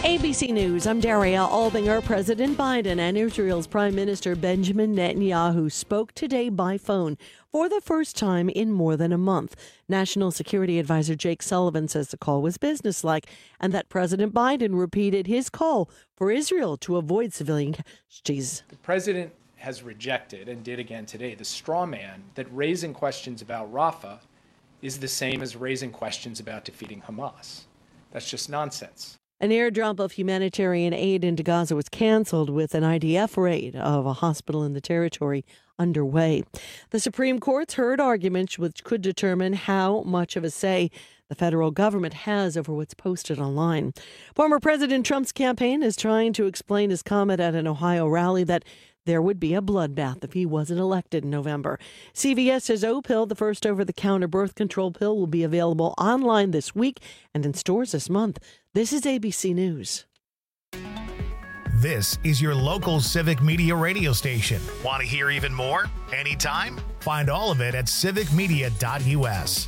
ABC News, I'm Daria Albinger. President Biden and Israel's Prime Minister Benjamin Netanyahu spoke today by phone for the first time in more than a month. National Security Advisor Jake Sullivan says the call was businesslike and that President Biden repeated his call for Israel to avoid civilian casualties. The president has rejected, and did again today, the straw man that raising questions about Rafah is the same as raising questions about defeating Hamas. That's just nonsense. An airdrop of humanitarian aid into Gaza was canceled with an IDF raid of a hospital in the territory underway. The Supreme Court's heard arguments which could determine how much of a say the federal government has over what's posted online. Former President Trump's campaign is trying to explain his comment at an Ohio rally that there would be a bloodbath if he wasn't elected in November. CVS says Opill, the first over-the-counter birth control pill, will be available online this week and in stores this month. This is ABC News. This is your local Civic Media radio station. Want to hear even more? Anytime? Find all of it at civicmedia.us.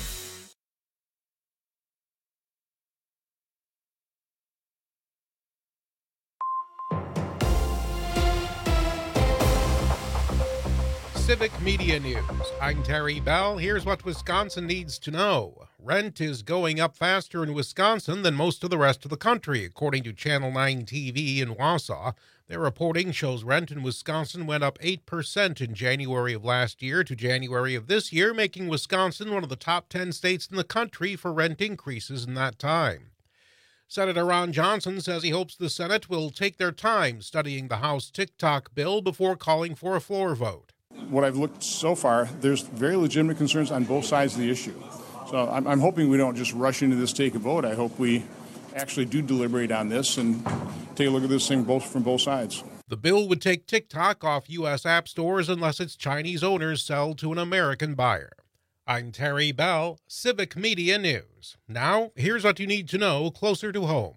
Civic Media News. I'm Terry Bell. Here's what Wisconsin needs to know. Rent is going up faster in Wisconsin than most of the rest of the country, according to Channel 9 TV in Wausau. Their reporting shows rent in Wisconsin went up 8% in January of last year to January of this year, making Wisconsin one of the top 10 states in the country for rent increases in that time. Senator Ron Johnson says he hopes the Senate will take their time studying the House TikTok bill before calling for a floor vote. What I've looked so far, there's very legitimate concerns on both sides of the issue. So I'm hoping we don't just rush into this, take a vote. I hope we actually do deliberate on this and take a look at this thing from both sides. The bill would take TikTok off U.S. app stores unless its Chinese owners sell to an American buyer. I'm Terry Bell, Civic Media News. Now, here's what you need to know closer to home.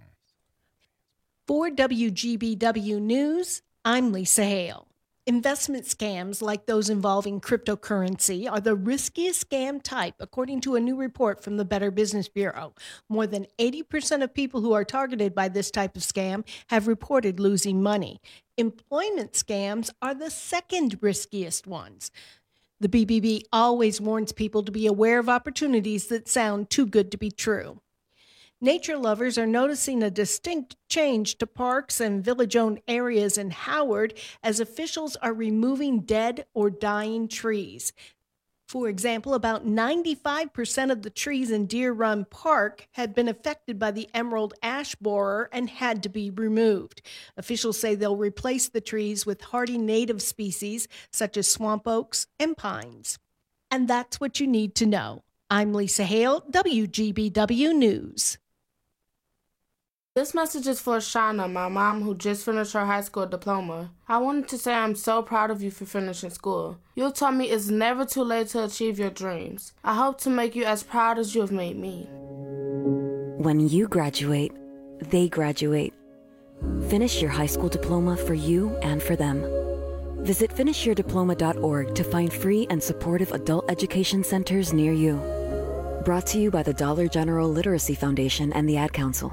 For WGBW News, I'm Lisa Hale. Investment scams like those involving cryptocurrency are the riskiest scam type, according to a new report from the Better Business Bureau. More than 80% of people who are targeted by this type of scam have reported losing money. Employment scams are the second riskiest ones. The BBB always warns people to be aware of opportunities that sound too good to be true. Nature lovers are noticing a distinct change to parks and village-owned areas in Howard as officials are removing dead or dying trees. For example, about 95% of the trees in Deer Run Park had been affected by the emerald ash borer and had to be removed. Officials say they'll replace the trees with hardy native species such as swamp oaks and pines. And that's what you need to know. I'm Lisa Hale, WGBW News. This message is for Shauna, my mom, who just finished her high school diploma. I wanted to say I'm so proud of you for finishing school. You told me it's never too late to achieve your dreams. I hope to make you as proud as you have made me. When you graduate, they graduate. Finish your high school diploma for you and for them. Visit finishyourdiploma.org to find free and supportive adult education centers near you. Brought to you by the Dollar General Literacy Foundation and the Ad Council.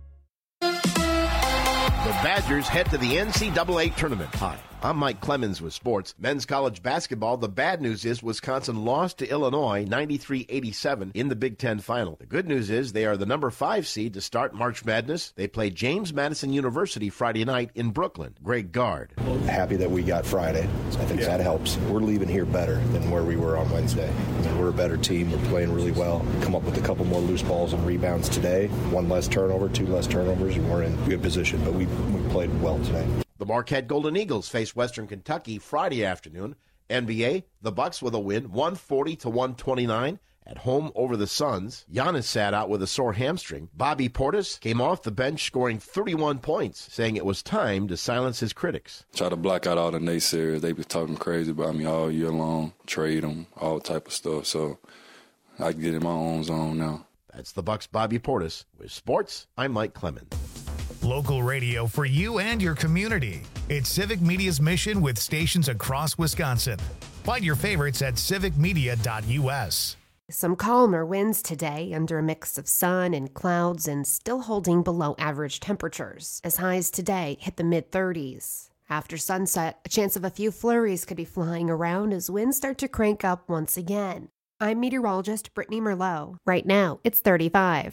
The Badgers head to the NCAA tournament. Hi, I'm Mike Clemens with sports. Men's college basketball, the bad news is Wisconsin lost to Illinois 93-87 in the Big Ten final. The good news is they are the number 5 seed to start March Madness. They play James Madison University Friday night in Brooklyn. Greg Gard. Happy that we got Friday. I think that helps. We're leaving here better than where we were on Wednesday. We're a better team. We're playing really well. Come up with a couple more loose balls and rebounds today. 1 less turnover, 2 less turnovers, and we're in good position. But we played well today. The Marquette Golden Eagles face Western Kentucky Friday afternoon. NBA, the Bucks with a win, 140-129 at home over the Suns. Giannis sat out with a sore hamstring. Bobby Portis came off the bench scoring 31 points, saying it was time to silence his critics. Try to block out all the naysayers. They be talking crazy about me all year long, trade them, all type of stuff. So I get in my own zone now. That's the Bucks' Bobby Portis. With sports, I'm Mike Clemens. Local radio for you and your community. It's Civic Media's mission with stations across Wisconsin. Find your favorites at civicmedia.us. Some calmer winds today under a mix of sun and clouds and still holding below average temperatures, as highs today hit the mid-30s. After sunset, a chance of a few flurries could be flying around as winds start to crank up once again. I'm meteorologist Brittany Merlot. Right now, it's 35.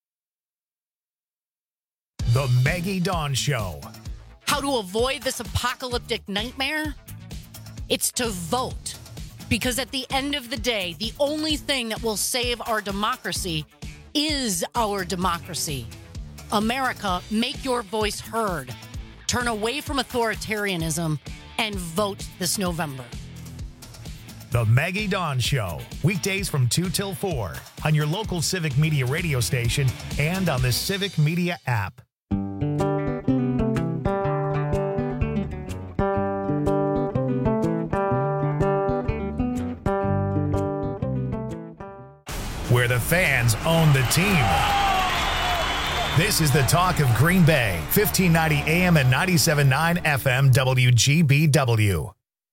The Maggie Dawn Show. How to avoid this apocalyptic nightmare? It's to vote. Because at the end of the day, the only thing that will save our democracy is our democracy. America, make your voice heard. Turn away from authoritarianism and vote this November. The Maggie Dawn Show. Weekdays from 2 till 4 on your local Civic Media radio station and on the Civic Media app. Where the fans own the team. This is the talk of Green Bay, 1590 AM and 97.9 FM WGBW.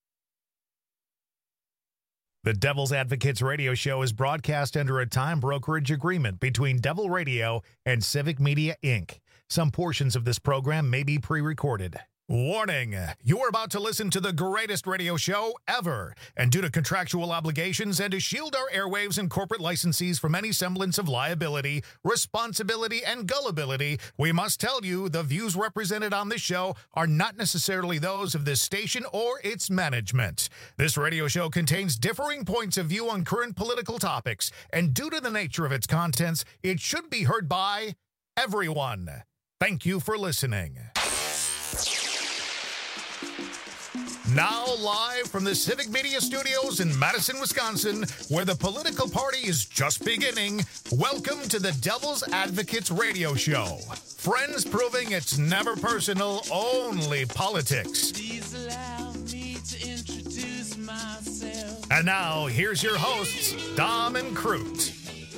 The Devil's Advocates radio show is broadcast under a time brokerage agreement between Devil Radio and Civic Media, Inc. Some portions of this program may be pre-recorded. Warning, you're about to listen to the greatest radio show ever. And due to contractual obligations and to shield our airwaves and corporate licensees from any semblance of liability, responsibility, and gullibility, we must tell you the views represented on this show are not necessarily those of this station or its management. This radio show contains differing points of view on current political topics, and due to the nature of its contents, it should be heard by everyone. Thank you for listening. Now live from the Civic Media Studios in Madison, Wisconsin, where the political party is just beginning, welcome to the Devil's Advocates radio show. Friends proving it's never personal, only politics. Please allow me to introduce myself. And now, here's your hosts, Dom and Crute.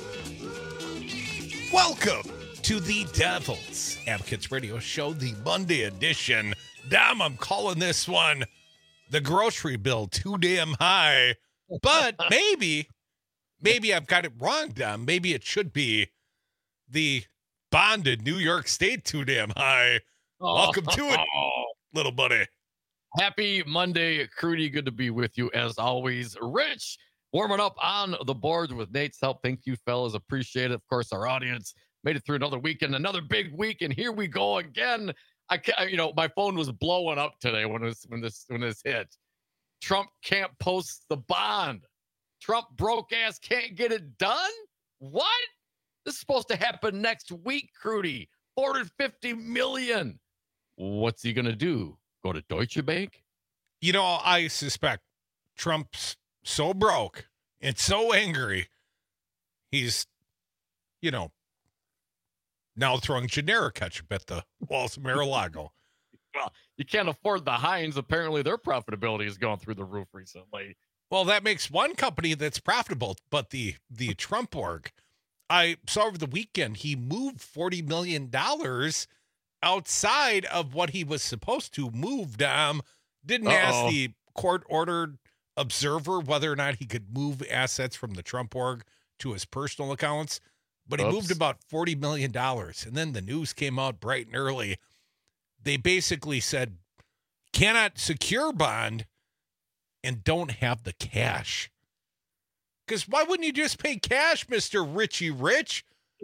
Welcome to the Devil's Advocates radio show, the Monday edition. Dom, I'm calling this one the grocery bill too damn high, but maybe I've got it wrong, Dom. Maybe it should be the bonded New York State too damn high. Welcome to it, little buddy. Happy Monday, Crudy. Good to be with you as always. Rich, warming up on the boards with Nate's help. Thank you, fellas. Appreciate it. Of course, our audience made it through another weekend, another big week, and here we go again. My phone was blowing up today when this hit. Trump can't post the bond. Trump broke ass can't get it done. What? This is supposed to happen next week, Crudy. $450 million. What's he gonna do? Go to Deutsche Bank? You know, I suspect Trump's so broke and so angry, he's, now throwing generic ketchup at the walls of Mar-a-Lago. Well, you can't afford the Heinz. Apparently, their profitability has gone through the roof recently. Well, that makes one company that's profitable, but the Trump org, I saw over the weekend, he moved $40 million outside of what he was supposed to move, Dom. Didn't ask the court-ordered observer whether or not he could move assets from the Trump org to his personal accounts. But he moved about $40 million. And then the news came out bright and early. They basically said, cannot secure bond and don't have the cash. Because why wouldn't you just pay cash, Mr. Richie Rich?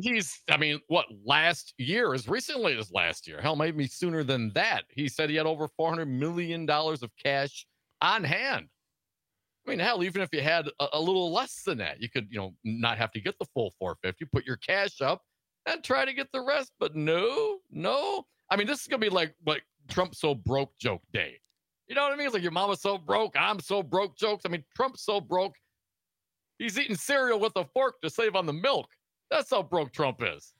Last year, as recently as last year. Hell, maybe sooner than that. He said he had over $400 million of cash on hand. I mean, hell, even if you had a little less than that, you could, not have to get the full 450, put your cash up and try to get the rest. But no. I mean, this is going to be like Trump's so broke joke day. You know what I mean? It's like your mama's so broke, I'm so broke jokes. I mean, Trump's so broke, he's eating cereal with a fork to save on the milk. That's how broke Trump is.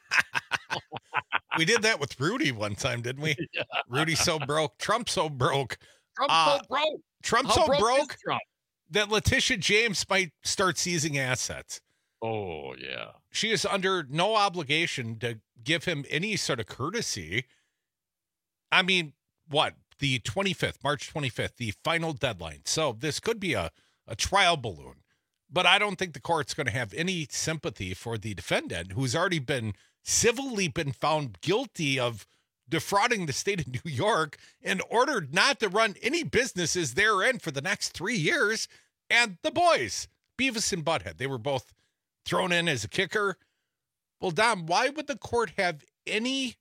We did that with Rudy one time, didn't we? Yeah. Rudy's so broke. Trump's so broke. Trump's so broke that Letitia James might start seizing assets. Oh, yeah. She is under no obligation to give him any sort of courtesy. I mean, what? The 25th, March 25th, the final deadline. So this could be a trial balloon. But I don't think the court's going to have any sympathy for the defendant, who's already been civilly been found guilty of defrauding the state of New York and ordered not to run any businesses therein for the next 3 years. And the boys, Beavis and Butthead, they were both thrown in as a kicker. Well, Dom, why would the court have any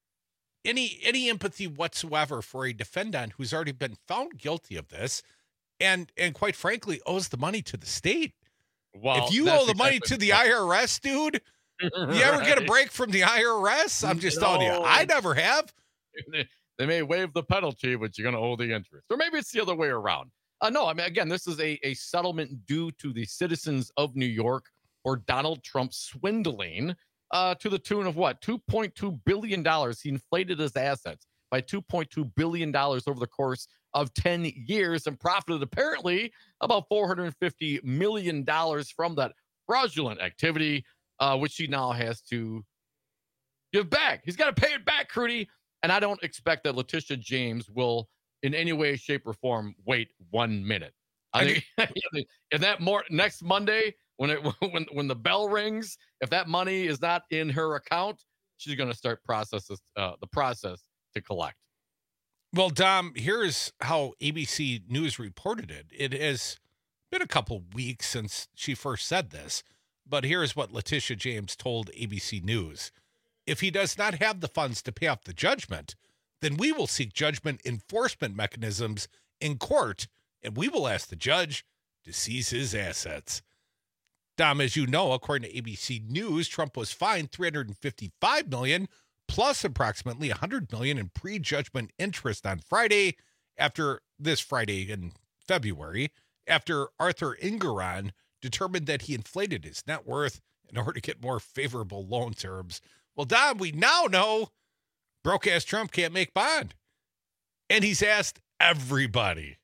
empathy whatsoever for a defendant who's already been found guilty of this and quite frankly owes the money to the state? Well, if you owe the money to the IRS, dude, you ever get a break from the IRS? I'm just telling you, I never have. They may waive the penalty, but you're going to owe the interest. Or maybe it's the other way around. No, I mean, again, this is a settlement due to the citizens of New York for Donald Trump swindling to the tune of what? $2.2 billion. He inflated his assets by $2.2 billion over the course of 10 years and profited apparently about $450 million from that fraudulent activity, which he now has to give back. He's got to pay it back, Crudy. And I don't expect that Letitia James will in any way, shape, or form wait 1 minute. I think if that next Monday, when the bell rings, if that money is not in her account, she's going to start the process to collect. Well, Dom, here's how ABC News reported it. It has been a couple weeks since she first said this, but here's what Letitia James told ABC News. If he does not have the funds to pay off the judgment, then we will seek judgment enforcement mechanisms in court, and we will ask the judge to seize his assets. Dom, as you know, according to ABC News, Trump was fined $355 million plus approximately $100 million in prejudgment interest on Friday this Friday in February, after Arthur Engoron determined that he inflated his net worth in order to get more favorable loan terms. Well, Dom, we now know broke-ass Trump can't make bond. And he's asked everybody.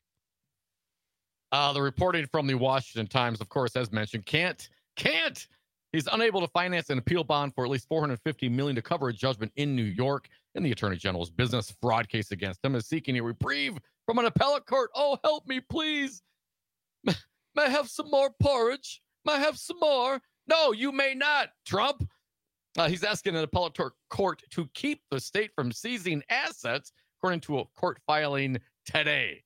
The reporting from the Washington Times, of course, as mentioned, can't. He's unable to finance an appeal bond for at least $450 million to cover a judgment in New York, and the Attorney General's business fraud case against him is seeking a reprieve from an appellate court. Oh, help me, please. May I have some more porridge? May I have some more? No, you may not, Trump. He's asking an appellate court to keep the state from seizing assets, according to a court filing today.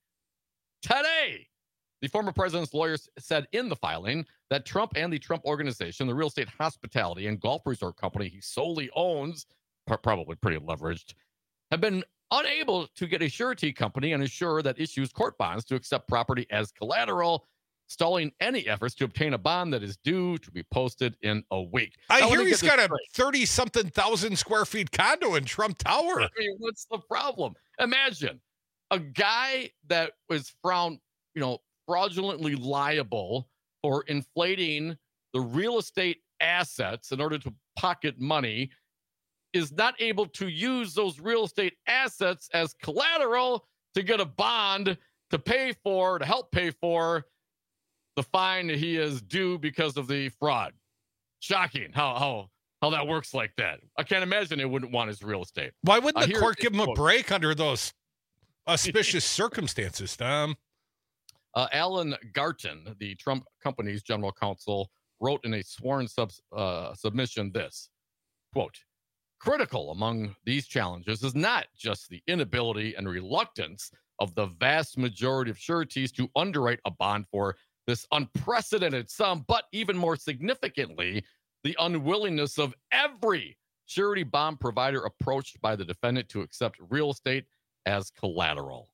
The former president's lawyers said in the filing that Trump and the Trump Organization, the real estate hospitality and golf resort company he solely owns, probably pretty leveraged, have been unable to get a surety company and assure that issues court bonds to accept property as collateral, stalling any efforts to obtain a bond that is due to be posted in a week. I hear he's got a 30-something thousand square feet condo in Trump Tower. I mean, what's the problem? Imagine a guy that was found, fraudulently liable for inflating the real estate assets in order to pocket money is not able to use those real estate assets as collateral to get a bond to help pay for the fine that he is due because of the fraud. Shocking how that works like that. I can't imagine they wouldn't want his real estate. Why wouldn't the court give him a break under those auspicious circumstances, Tom? Alan Garten, the Trump company's general counsel, wrote in a sworn submission this, quote, critical among these challenges is not just the inability and reluctance of the vast majority of sureties to underwrite a bond for this unprecedented sum, but even more significantly, the unwillingness of every surety bond provider approached by the defendant to accept real estate as collateral.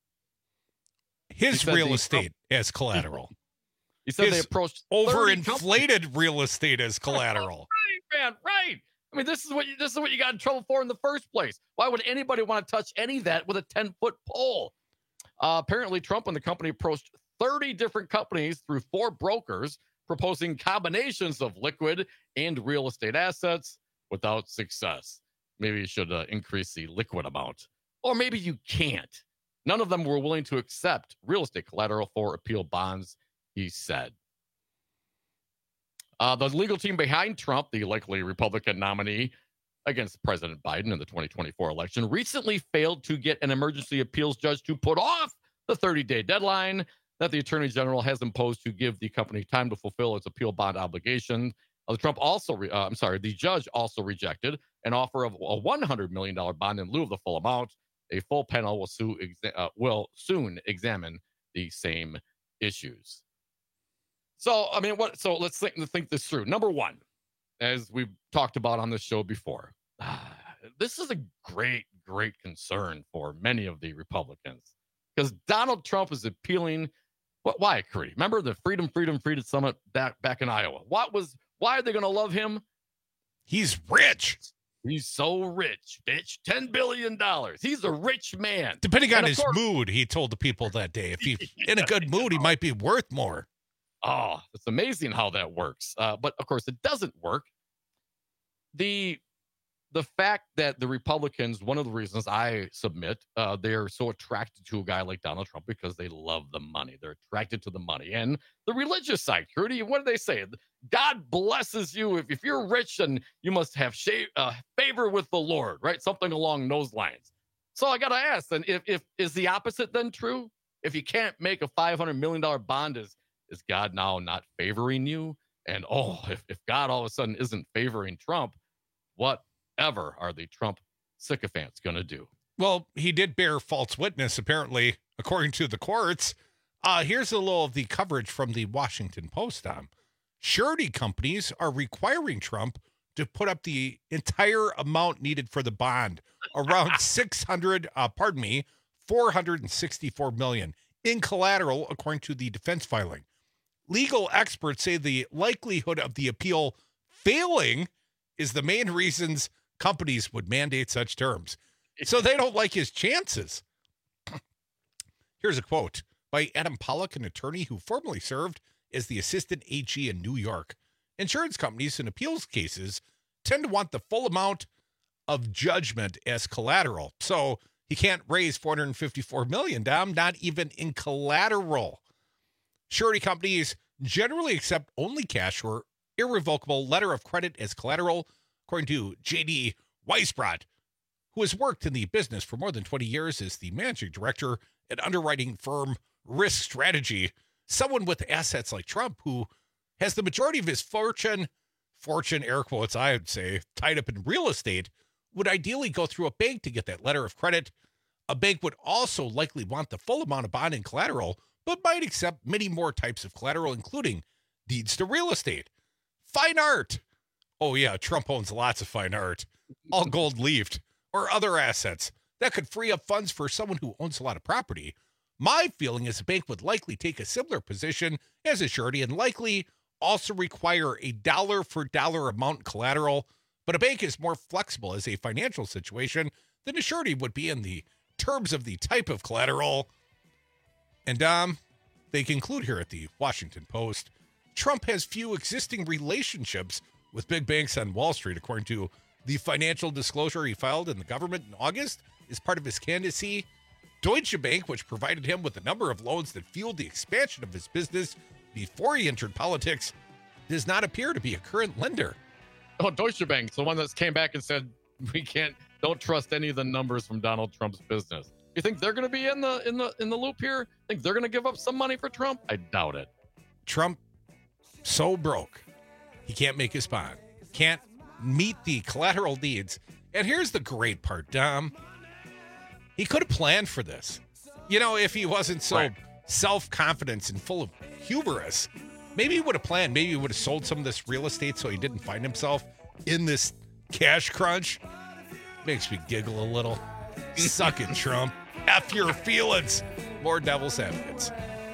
His real estate as collateral. He said they approached overinflated real estate as collateral. Right, man, right. I mean, this is what you got in trouble for in the first place. Why would anybody want to touch any of that with a 10-foot pole? Apparently, Trump and the company approached 30 different companies through 4 brokers, proposing combinations of liquid and real estate assets without success. Maybe you should increase the liquid amount. Or maybe you can't. None of them were willing to accept real estate collateral for appeal bonds, he said. The legal team behind Trump, the likely Republican nominee against President Biden in the 2024 election, recently failed to get an emergency appeals judge to put off the 30-day deadline that the Attorney General has imposed to give the company time to fulfill its appeal bond obligation. The judge also rejected an offer of a $100 million bond in lieu of the full amount. A full panel will soon examine the same issues. So, I mean, So let's think this through. Number one, as we've talked about on this show before, this is a great, great concern for many of the Republicans because Donald Trump is appealing. Why, Crudy? Remember the Freedom Summit back in Iowa? Why are they going to love him? He's rich. He's so rich, bitch. $10 billion. He's a rich man. Depending on his mood, he told the people that day. If he's in a good mood, he might be worth more. Oh, it's amazing how that works. But, of course, it doesn't work. The fact that the Republicans, one of the reasons I submit, they're so attracted to a guy like Donald Trump because they love the money. They're attracted to the money. And the religious side, Crudy, what do they say? God blesses you. If you're rich, and you must have favor with the Lord, right? Something along those lines. So I got to ask, then, if is the opposite then true? If you can't make a $500 million bond, is God now not favoring you? And, if God all of a sudden isn't favoring Trump, whatever are the Trump sycophants going to do? Well, he did bear false witness, apparently, according to the courts. Here's a little of the coverage from the Washington Post. Surety companies are requiring Trump to put up the entire amount needed for the bond, around $464 million in collateral, according to the defense filing. Legal experts say the likelihood of the appeal failing is the main reasons companies would mandate such terms. So they don't like his chances. Here's a quote by Adam Pollack, an attorney who formerly served as the assistant AG in New York. Insurance companies in appeals cases tend to want the full amount of judgment as collateral. So he can't raise $454 million, Dom, not even in collateral. Surety companies generally accept only cash or irrevocable letter of credit as collateral, according to J.D. Weisbrot, who has worked in the business for more than 20 years as the managing director at underwriting firm Risk Strategy. Someone with assets like Trump, who has the majority of his fortune, air quotes, I would say, tied up in real estate, would ideally go through a bank to get that letter of credit. A bank would also likely want the full amount of bond and collateral, but might accept many more types of collateral, including deeds to real estate, fine art. Oh, yeah, Trump owns lots of fine art, all gold leafed, or other assets that could free up funds for someone who owns a lot of property. My feeling is a bank would likely take a similar position as a surety and likely also require a dollar-for-dollar amount in collateral, but a bank is more flexible as a financial situation than a surety would be in the terms of the type of collateral. And they conclude here at the Washington Post, Trump has few existing relationships with big banks on Wall Street, according to the financial disclosure he filed in the government in August as part of his candidacy. Deutsche Bank, which provided him with a number of loans that fueled the expansion of his business before he entered politics, does not appear to be a current lender. Oh, Deutsche Bank, the one that came back and said don't trust any of the numbers from Donald Trump's business. You think they're going to be in the loop here? Think they're going to give up some money for Trump? I doubt it. Trump so broke, he can't make his bond, can't meet the collateral needs. And here's the great part, Dom. He could have planned for this. You know, if he wasn't so self-confident and full of hubris, maybe he would have planned. Maybe he would have sold some of this real estate so he didn't find himself in this cash crunch. Makes me giggle a little. Suck it, Trump. F your feelings. More Devil's Advocates.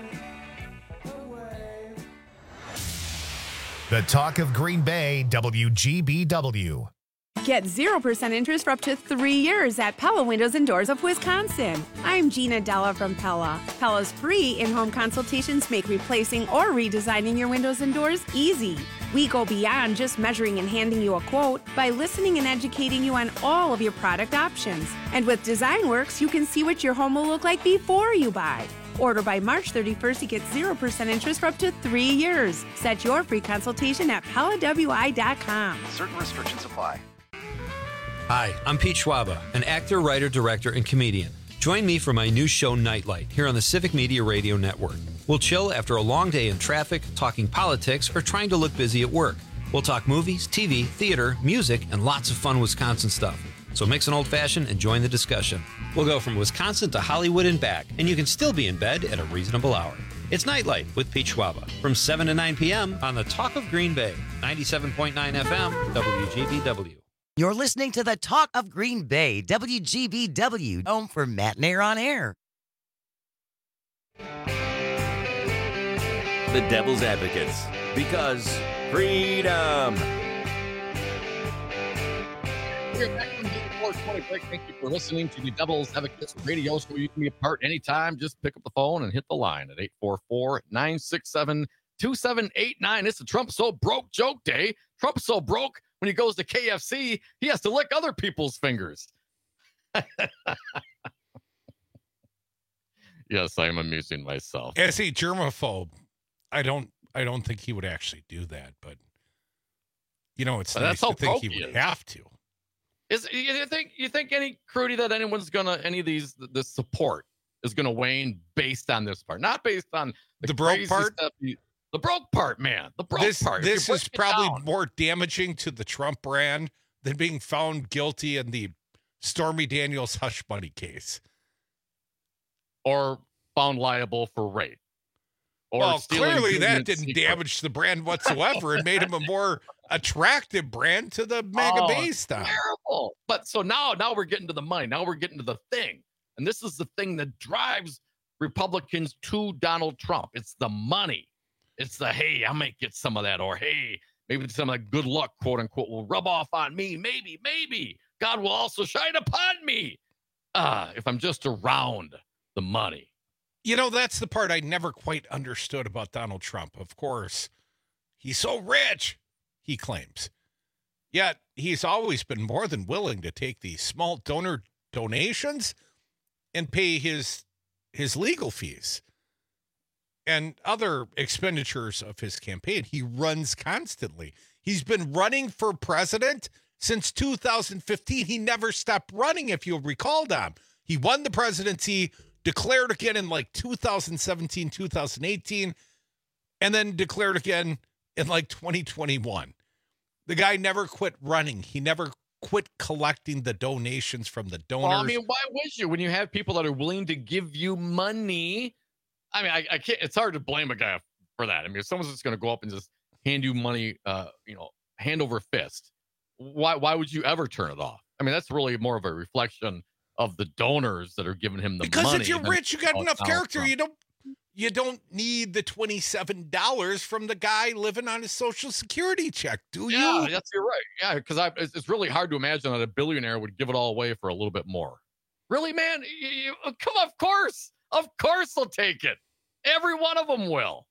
The talk of Green Bay, WGBW. Get 0% interest for up to 3 years at Pella Windows and Doors of Wisconsin. I'm Gina Della from Pella. Pella's free in-home consultations make replacing or redesigning your windows and doors easy. We go beyond just measuring and handing you a quote by listening and educating you on all of your product options. And with DesignWorks, you can see what your home will look like before you buy. Order by March 31st to get 0% interest for up to 3 years. Set your free consultation at PellaWI.com. Certain restrictions apply. Hi, I'm Pete Schwaba, an actor, writer, director, and comedian. Join me for my new show, Nightlight, here on the Civic Media Radio Network. We'll chill after a long day in traffic, talking politics, or trying to look busy at work. We'll talk movies, TV, theater, music, and lots of fun Wisconsin stuff. So mix an old-fashioned and join the discussion. We'll go from Wisconsin to Hollywood and back, and you can still be in bed at a reasonable hour. It's Nightlight with Pete Schwaba from 7 to 9 p.m. on the Talk of Green Bay, 97.9 FM, WGBW. You're listening to the Talk of Green Bay, WGBW, home for Matt and Air on Air. The Devil's Advocates, because freedom. We're back from the 420 break. Thank you for listening to the Devil's Advocates radio show. You can be a part anytime. Just pick up the phone and hit the line at 844-967-2789. It's a Trump so broke joke day. Trump's so broke when he goes to KFC, he has to lick other people's fingers. Yes, I'm amusing myself. As a germaphobe, I don't think he would actually do that, but it's nice to think he would have to. You think any Crudy that any of these the support is gonna wane based on this part, not based on the broke part? Stuff, the broke part, man. The broke part. This is probably more damaging to the Trump brand than being found guilty in the Stormy Daniels hush money case. Or found liable for rape. Well, clearly that didn't damage the brand whatsoever. It made him a more attractive brand to the MAGA base now. Terrible. But so now we're getting to the money. Now we're getting to the thing. And this is the thing that drives Republicans to Donald Trump. It's the money. It's the, hey, I might get some of that. Or, hey, maybe some of that good luck, quote unquote, will rub off on me. Maybe. God will also shine upon me. If I'm just around the money. That's the part I never quite understood about Donald Trump. Of course, he's so rich, he claims. Yet he's always been more than willing to take these small donor donations and pay his legal fees and other expenditures of his campaign. He runs constantly. He's been running for president since 2015. He never stopped running, if you'll recall, Dom. He won the presidency, declared again in 2017, 2018, and then declared again in 2021. The guy never quit running. He never quit collecting the donations from the donors. Well, I mean, why would you when you have people that are willing to give you money? I mean, I can't. It's hard to blame a guy for that. I mean, if someone's just going to go up and just hand you money, hand over fist, why would you ever turn it off? I mean, that's really more of a reflection of the donors that are giving him the money. Because if you're rich, you got enough character. You don't need the $27 from the guy living on his Social Security check, do you? Yeah, you're right. Yeah, because it's really hard to imagine that a billionaire would give it all away for a little bit more. Really, man? Come on, of course they'll take it. Every one of them will.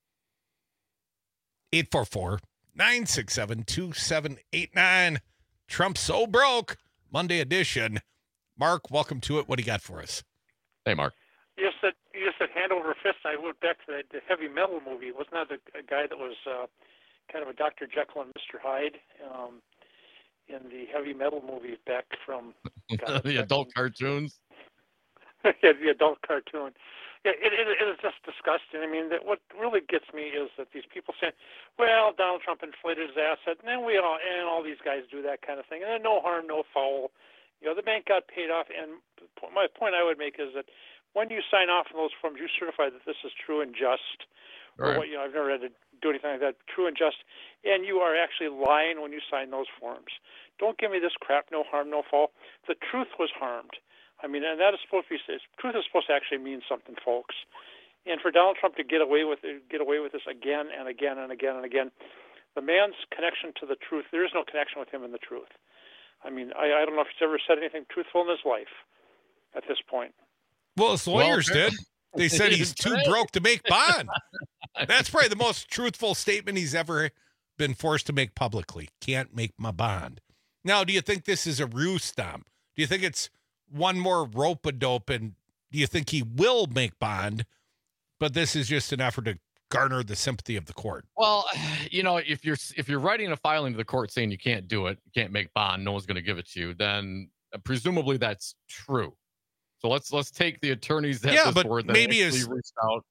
844-967-2789. Trump so broke. Monday edition. Mark, welcome to it. What do you got for us? Hey, Mark. You said hand over fist. I went back to the Heavy Metal movie. Wasn't that a guy that was kind of a Dr. Jekyll and Mr. Hyde in the Heavy Metal movie back from the adult cartoons? Yeah, the adult cartoon. Yeah, it is just disgusting. I mean, what really gets me is that these people saying, well, Donald Trump inflated his asset, and then all these guys do that kind of thing, and then no harm, no foul. The bank got paid off, and my point I would make is that when you sign off on those forms, you certify that this is true and just. Right. Or I've never had to do anything like that. True and just, and you are actually lying when you sign those forms. Don't give me this crap. No harm, no foul. The truth was harmed. I mean, and that is supposed to be. Truth is supposed to actually mean something, folks. And for Donald Trump to get away with this again and again and again and again, the man's connection to the truth. There is no connection with him and the truth. I mean, I don't know if he's ever said anything truthful in his life at this point. Well, his lawyers did. They said he's too broke to make bond. That's probably the most truthful statement he's ever been forced to make publicly. Can't make my bond. Now, do you think this is a ruse, Dom? Do you think it's one more rope-a-dope, and do you think he will make bond, but this is just an effort to garner the sympathy of the court? Well, if you're writing a filing to the court saying you can't do it, you can't make bond, no one's going to give it to you, then presumably that's true. So let's take the attorneys that but maybe reached out.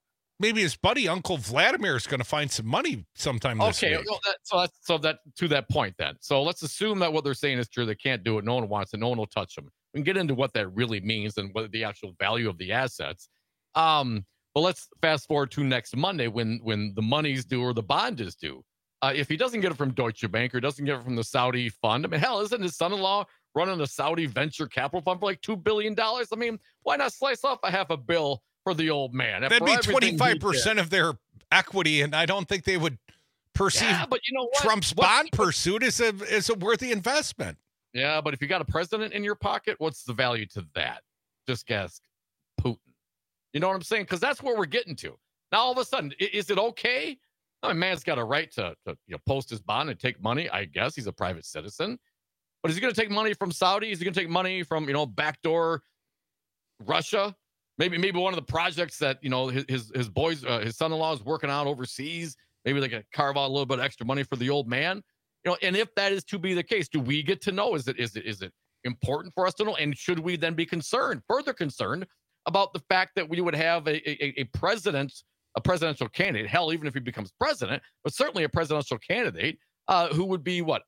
maybe his buddy Uncle Vladimir is going to find some money sometime this week. Okay, to that point then. So let's assume that what they're saying is true. They can't do it. No one wants it. No one will touch them. We can get into what that really means and what the actual value of the assets. But let's fast forward to next Monday when the money's due or the bond is due. If he doesn't get it from Deutsche Bank or doesn't get it from the Saudi fund, I mean, hell, isn't his son-in-law running a Saudi venture capital fund for like $2 billion? I mean, why not slice off a $500 million for the old man? That'd be 25% of their equity, and I don't think they would perceive but you know what? Trump's bond pursuit as a worthy investment. Yeah, but if you got a president in your pocket, what's the value to that? Just ask Putin. You know what I'm saying? Because that's where we're getting to. Now, all of a sudden, is it okay? I mean, man's got a right to post his bond and take money. I guess he's a private citizen. But is he going to take money from Saudi? Is he going to take money from, backdoor Russia? Maybe one of the projects that, his boys, his son-in-law is working on overseas. Maybe they can carve out a little bit of extra money for the old man. And if that is to be the case, do we get to know? Is it important for us to know? And should we then be further concerned about the fact that we would have a presidential candidate, hell, even if he becomes president, but certainly a presidential candidate who would be would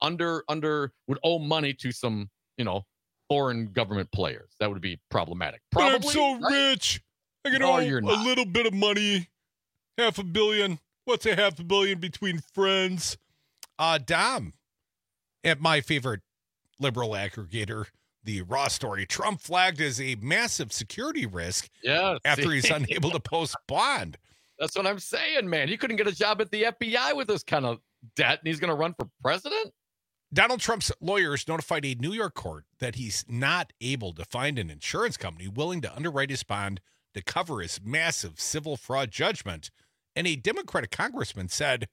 owe money to some, foreign government players? That would be problematic. Probably. I'm so rich. I can owe a little bit of money. $500 million. What's $500 million between friends? Dom, at my favorite liberal aggregator, the Raw Story, Trump flagged as a massive security risk after he's unable to post bond. That's what I'm saying, man. He couldn't get a job at the FBI with this kind of debt, and he's going to run for president? Donald Trump's lawyers notified a New York court that he's not able to find an insurance company willing to underwrite his bond to cover his massive civil fraud judgment. And a Democratic congressman said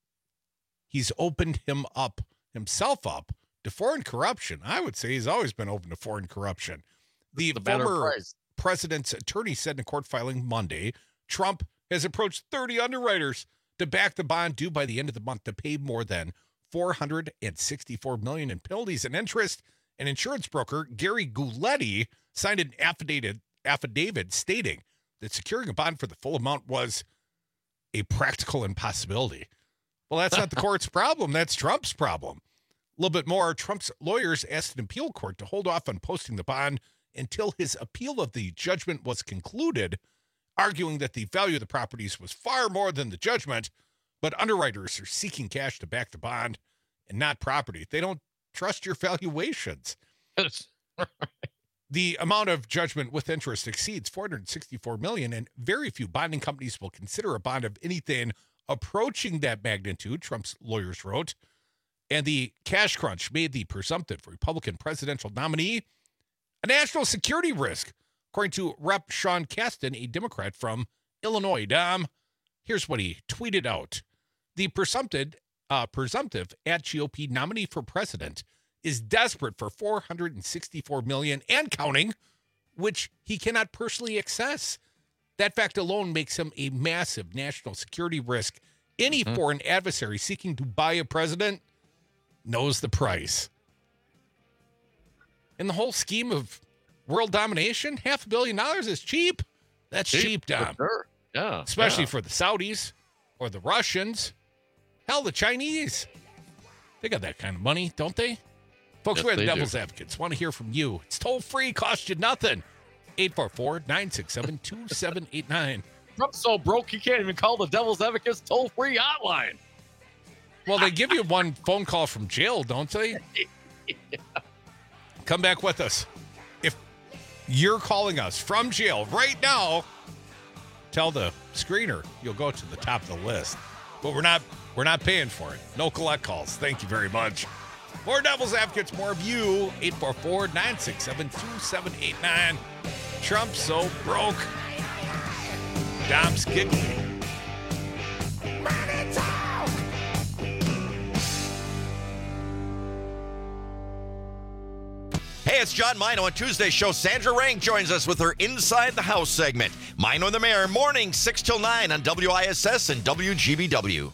he's opened himself up to foreign corruption. I would say he's always been open to foreign corruption. The former president's attorney said in a court filing Monday, Trump has approached 30 underwriters to back the bond due by the end of the month to pay more than $464 million in penalties and interest. An insurance broker, Gary Gouletti, signed an affidavit stating that securing a bond for the full amount was a practical impossibility. Well, that's not the court's problem. That's Trump's problem. A little bit more. Trump's lawyers asked an appeal court to hold off on posting the bond until his appeal of the judgment was concluded, arguing that the value of the properties was far more than the judgment, but underwriters are seeking cash to back the bond and not property. They don't trust your valuations. The amount of judgment with interest exceeds $464 million, and very few bonding companies will consider a bond of anything approaching that magnitude, Trump's lawyers wrote. And the cash crunch made the presumptive Republican presidential nominee a national security risk, according to Rep. Sean Casten, a Democrat from Illinois. Dom, here's what he tweeted out. The presumptive at GOP nominee for president is desperate for $464 million and counting, which he cannot personally access. That fact alone makes him a massive national security risk. Any foreign adversary seeking to buy a president knows the price. In the whole scheme of world domination, $500 million is cheap. That's cheap, Dom. Sure. Yeah. Especially for the Saudis or the Russians. Hell, the Chinese. They got that kind of money, don't they? Folks, we're the Devil's Advocates. Want to hear from you. It's toll free, cost you nothing. 844-967-2789. Trump's so broke he can't even call the Devil's Advocates toll free hotline. Well, they give you one phone call from jail, don't they? Yeah. Come back with us. If you're calling us from jail right now, tell the screener you'll go to the top of the list. But we're not paying for it. No collect calls. Thank you very much. More Devil's Advocates, more of you. 844-967-2789. Trump's so broke. Dom's kicking. Hey, it's John Mino. On Tuesday's show, Sandra Rank joins us with her Inside the House segment. Mino and the Mayor, morning 6 till 9 on WISS and WGBW.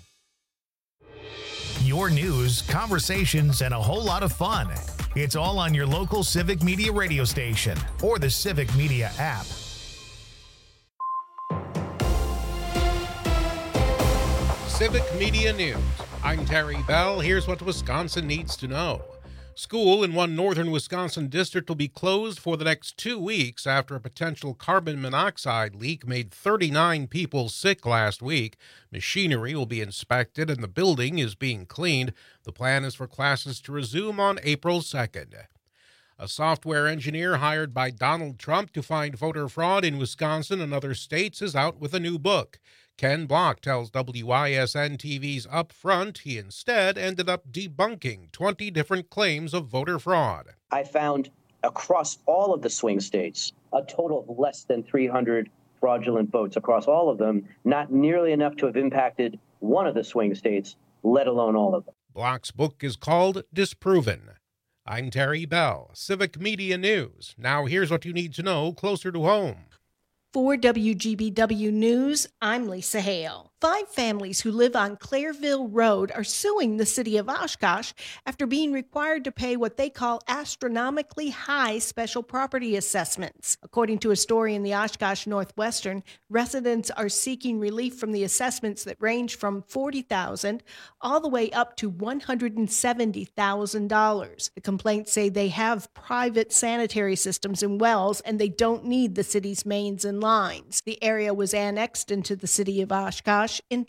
Your news, conversations, and a whole lot of fun. It's all on your local Civic Media radio station or the Civic Media app. Civic Media News. I'm Terry Bell. Here's what Wisconsin needs to know. School in one northern Wisconsin district will be closed for the next 2 weeks after a potential carbon monoxide leak made 39 people sick last week. Machinery will be inspected and the building is being cleaned. The plan is for classes to resume on April 2nd. A software engineer hired by Donald Trump to find voter fraud in Wisconsin and other states is out with a new book. Ken Block tells WISN-TV's Up Front he instead ended up debunking 20 different claims of voter fraud. I found across all of the swing states a total of less than 300 fraudulent votes across all of them, not nearly enough to have impacted one of the swing states, let alone all of them. Block's book is called Disproven. I'm Terry Bell, Civic Media News. Now here's what you need to know closer to home. For WGBW News, I'm Lisa Hale. 5 families who live on Clairville Road are suing the city of Oshkosh after being required to pay what they call astronomically high special property assessments. According to a story in the Oshkosh Northwestern, residents are seeking relief from the assessments that range from $40,000 all the way up to $170,000. The complaints say they have private sanitary systems and wells, and they don't need the city's mains and lines. The area was annexed into the city of Oshkosh in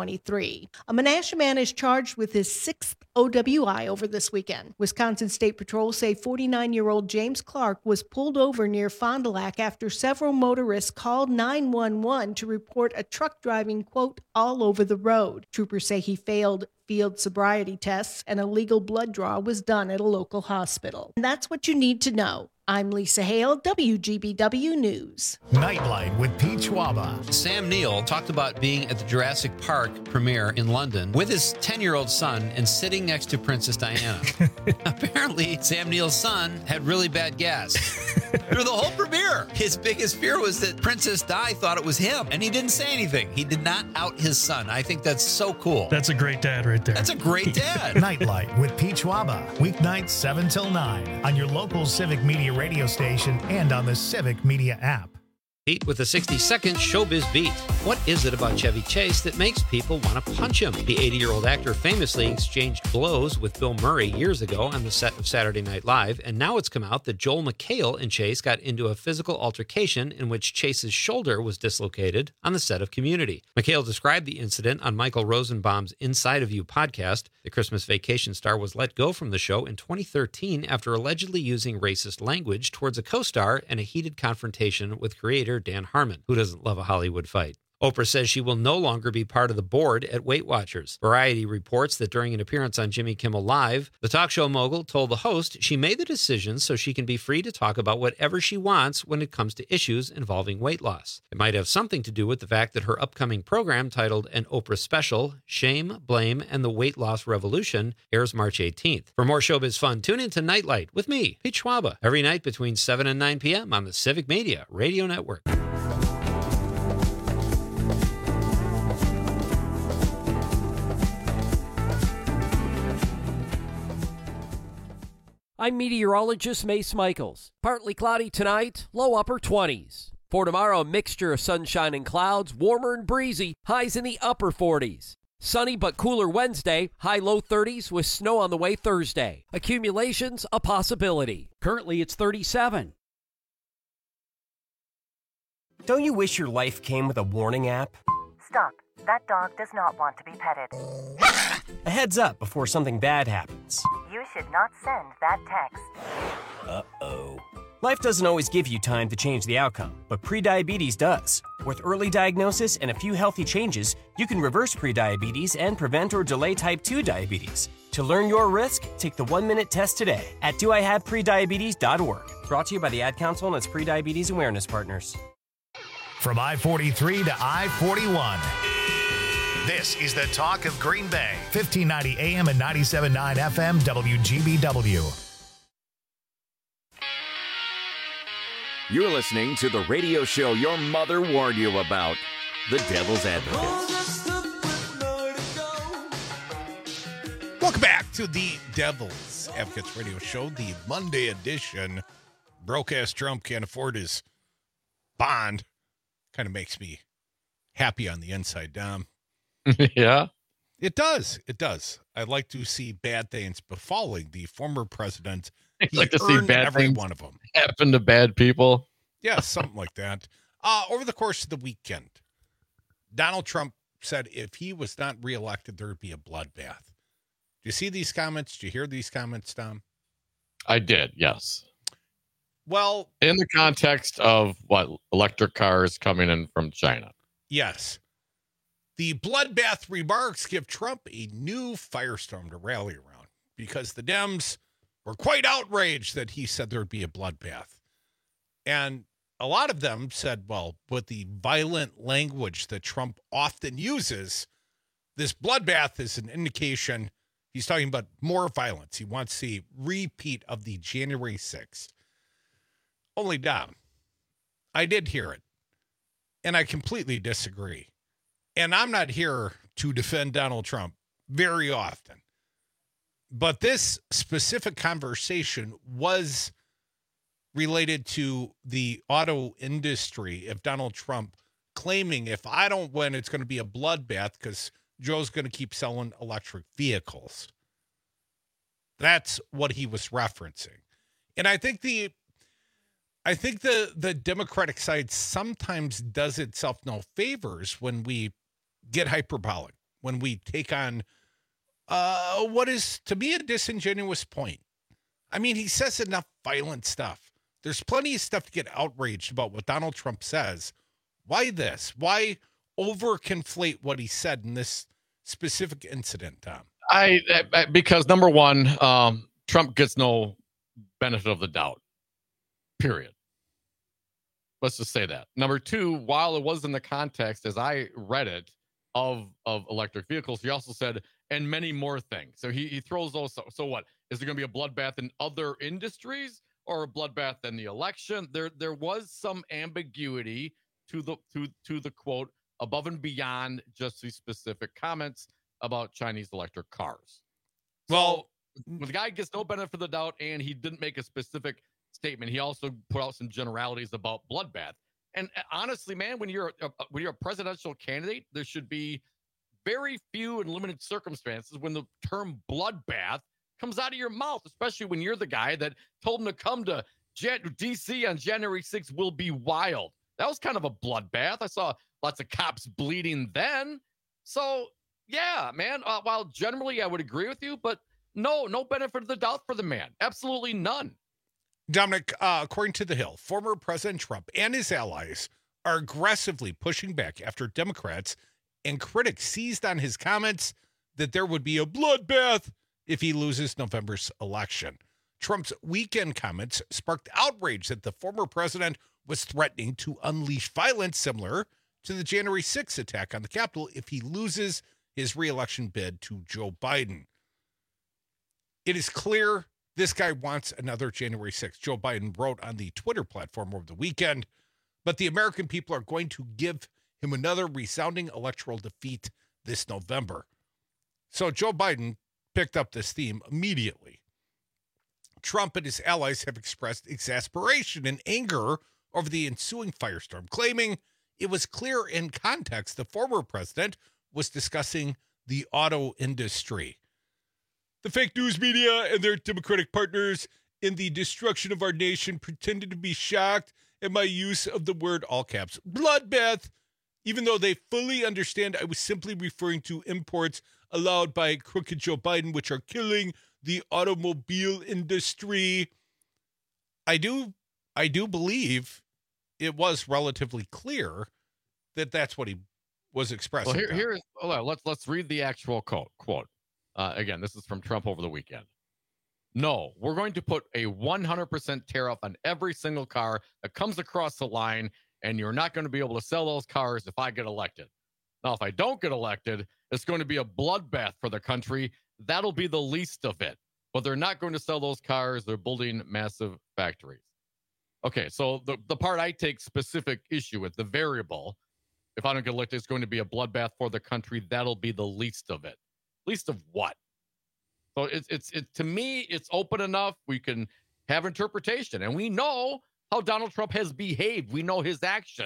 2023. A Menasha man is charged with his 6th OWI over this weekend. Wisconsin State Patrol say 49-year-old James Clark was pulled over near Fond du Lac after several motorists called 911 to report a truck driving, quote, all over the road. Troopers say he failed field sobriety tests and a legal blood draw was done at a local hospital. And that's what you need to know. I'm Lisa Hale, WGBW News. Nightlight with Pete Schwaba. Sam Neill talked about being at the Jurassic Park premiere in London with his 10-year-old son and sitting next to Princess Diana. Apparently, Sam Neill's son had really bad gas through the whole premiere. His biggest fear was that Princess Di thought it was him, and he didn't say anything. He did not out his son. I think that's so cool. That's a great dad right there. That's a great dad. Nightlight with Pete Schwaba. Weeknights 7 till 9 on your local Civic Media radio station and on the Civic Media app. Beat with a 60-second showbiz beat. What is it about Chevy Chase that makes people want to punch him? The 80-year-old actor famously exchanged blows with Bill Murray years ago on the set of Saturday Night Live, and now it's come out that Joel McHale and Chase got into a physical altercation in which Chase's shoulder was dislocated on the set of Community. McHale described the incident on Michael Rosenbaum's Inside of You podcast. The Christmas Vacation star was let go from the show in 2013 after allegedly using racist language towards a co-star and a heated confrontation with creator Dan Harmon. Who doesn't love a Hollywood fight? Oprah says she will no longer be part of the board at Weight Watchers. Variety reports that during an appearance on Jimmy Kimmel Live, the talk show mogul told the host she made the decision so she can be free to talk about whatever she wants when it comes to issues involving weight loss. It might have something to do with the fact that her upcoming program titled An Oprah Special, Shame, Blame, and the Weight Loss Revolution airs March 18th. For more showbiz fun, tune in to Nightlight with me, Pete Schwaba, every night between 7 and 9 p.m. on the Civic Media Radio Network. I'm meteorologist Mace Michaels. Partly cloudy tonight, low upper 20s. For tomorrow, a mixture of sunshine and clouds, warmer and breezy, highs in the upper 40s. Sunny but cooler Wednesday, high low 30s with snow on the way Thursday. Accumulations a possibility. Currently, it's 37. Don't you wish your life came with a warning app? Stop. That dog does not want to be petted. A heads up before something bad happens. You should not send that text. Uh-oh. Life doesn't always give you time to change the outcome, but prediabetes does. With early diagnosis and a few healthy changes, you can reverse prediabetes and prevent or delay type 2 diabetes. To learn your risk, take the 1-minute test today at doihaveprediabetes.org. Brought to you by the Ad Council and its prediabetes awareness partners. From I-43 to I-41. This is the talk of Green Bay. 1590 AM and 97.9 FM WGBW. You're listening to the radio show your mother warned you about, The Devil's Advocate. Welcome back to the Devil's Advocates radio show, the Monday edition. Broke-ass Trump can't afford his bond. Kind of makes me happy on the inside, Dom. Yeah. It does. It does. I'd like to see bad things befalling the former president. I'd like to see bad every things one of them happen to bad people. Yeah, something like that. Over the course of the weekend, Donald Trump said if he was not reelected, there would be a bloodbath. Do you see these comments? Do you hear these comments, Tom? I did, yes. Well, in the context of what, electric cars coming in from China. Yes. The bloodbath remarks give Trump a new firestorm to rally around because the Dems were quite outraged that he said there would be a bloodbath. And a lot of them said, well, with the violent language that Trump often uses, this bloodbath is an indication he's talking about more violence. He wants a repeat of the January 6th. Only Dom, I did hear it, and I completely disagree. And I'm not here to defend Donald Trump very often. But this specific conversation was related to the auto industry of Donald Trump claiming if I don't win, it's going to be a bloodbath because Joe's going to keep selling electric vehicles. That's what he was referencing. And I think the Democratic side sometimes does itself no favors when we get hyperbolic, when we take on what is, to me, a disingenuous point. I mean, he says enough violent stuff. There's plenty of stuff to get outraged about what Donald Trump says. Why this? Why over-conflate what he said in this specific incident, Tom? Because number one, Trump gets no benefit of the doubt, period. Let's just say that. Number two, while it was in the context, as I read it, of electric vehicles, he also said, and many more things. So he throws those. So what? Is there going to be a bloodbath in other industries or a bloodbath in the election? There was some ambiguity to the quote above and beyond just the specific comments about Chinese electric cars. Well, the guy gets no benefit of the doubt, and he didn't make a specific statement. He also put out some generalities about bloodbath. And honestly, man, when you're a presidential candidate, there should be very few and limited circumstances when the term bloodbath comes out of your mouth, especially when you're the guy that told him to come to D.C. on January 6th will be wild. That was kind of a bloodbath. I saw lots of cops bleeding then. So, yeah, man, while generally I would agree with you, but no benefit of the doubt for the man. Absolutely none. Dominic, according to The Hill, former President Trump and his allies are aggressively pushing back after Democrats and critics seized on his comments that there would be a bloodbath if he loses November's election. Trump's weekend comments sparked outrage that the former president was threatening to unleash violence similar to the January 6th attack on the Capitol if he loses his re-election bid to Joe Biden. It is clear this guy wants another January 6th. Joe Biden wrote on the Twitter platform over the weekend, but the American people are going to give him another resounding electoral defeat this November. So Joe Biden picked up this theme immediately. Trump and his allies have expressed exasperation and anger over the ensuing firestorm, claiming it was clear in context the former president was discussing the auto industry. The fake news media and their Democratic partners in the destruction of our nation pretended to be shocked at my use of the word, all caps, bloodbath, even though they fully understand I was simply referring to imports allowed by crooked Joe Biden, which are killing the automobile industry. I do believe it was relatively clear that that's what he was expressing. Well, let's read the actual quote. Again, this is from Trump over the weekend. No, we're going to put a 100% tariff on every single car that comes across the line, and you're not going to be able to sell those cars if I get elected. Now, if I don't get elected, it's going to be a bloodbath for the country. That'll be the least of it. But they're not going to sell those cars. They're building massive factories. Okay, so the part I take specific issue with, the variable, if I don't get elected, it's going to be a bloodbath for the country. That'll be the least of it. Least of what? So it's to me, it's open enough. We can have interpretation, and we know how Donald Trump has behaved. We know his actions.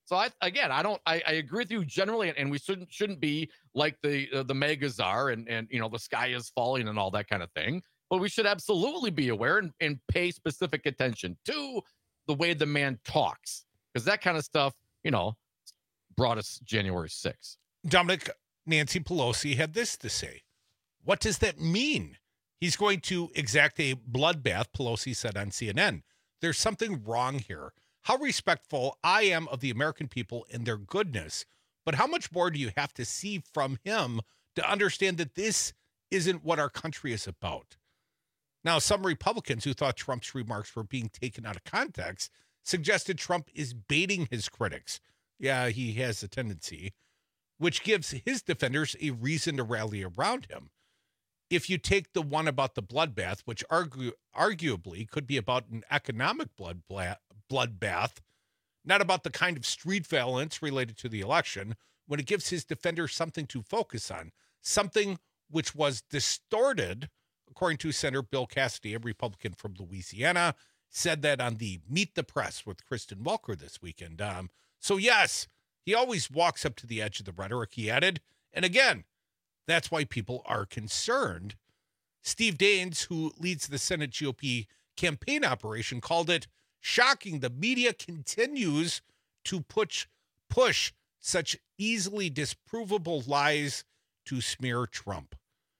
So I agree with you generally, and we shouldn't be like the megas are, and the sky is falling and all that kind of thing. But we should absolutely be aware and pay specific attention to the way the man talks, because that kind of stuff, brought us January 6th. Dominic, Nancy Pelosi had this to say. What does that mean? He's going to exact a bloodbath, Pelosi said on CNN. There's something wrong here. How respectful I am of the American people and their goodness, but how much more do you have to see from him to understand that this isn't what our country is about? Now, some Republicans who thought Trump's remarks were being taken out of context suggested Trump is baiting his critics. Yeah, he has a tendency, which gives his defenders a reason to rally around him. If you take the one about the bloodbath, which arguably could be about an economic bloodbath, not about the kind of street violence related to the election, when it gives his defenders something to focus on, something which was distorted, according to Senator Bill Cassidy, a Republican from Louisiana, said that on the Meet the Press with Kristen Welker this weekend. So yes, he always walks up to the edge of the rhetoric, he added. And again, that's why people are concerned. Steve Daines, who leads the Senate GOP campaign operation, called it shocking. The media continues to push such easily disprovable lies to smear Trump.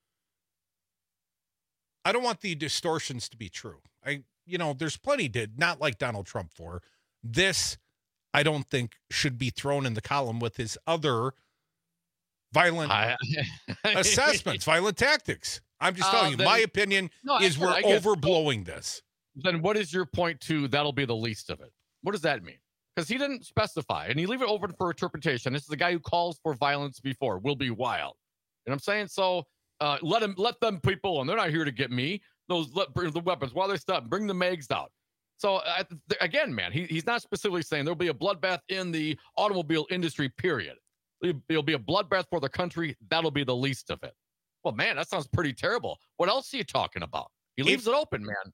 I don't want the distortions to be true. There's plenty to not like Donald Trump for. This, I don't think, should be thrown in the column with his other violent assessments, violent tactics. I'm just telling you, my opinion is we're overblowing this. Then what is your point to that'll be the least of it? What does that mean? Because he didn't specify, and you leave it open for interpretation. This is the guy who calls for violence before, will be wild. You know what I'm saying? So let them people, and they're not here to get me. Bring the weapons while they stop. Bring the mags out. So again, man, he's not specifically saying there'll be a bloodbath in the automobile industry, period. It'll be a bloodbath for the country. That'll be the least of it. Well, man, that sounds pretty terrible. What else are you talking about? He leaves it open, man.